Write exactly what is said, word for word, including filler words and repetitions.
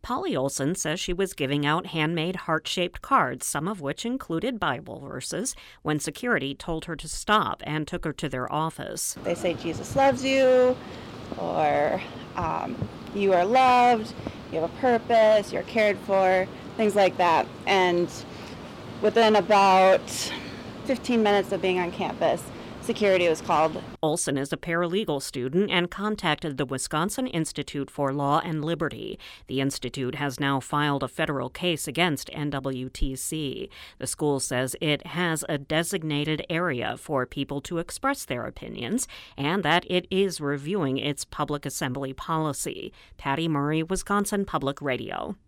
Polly Olson says she was giving out handmade heart-shaped cards, some of which included Bible verses, when security told her to stop and took her to their office. They say Jesus loves you, or um, you are loved, you have a purpose, you're cared for, things like that. And within about fifteen minutes of being on campus, security was called. Olson is a paralegal student and contacted the Wisconsin Institute for Law and Liberty. The institute has now filed a federal case against N W T C. The school says it has a designated area for people to express their opinions and that it is reviewing its public assembly policy. Patty Murray, Wisconsin Public Radio.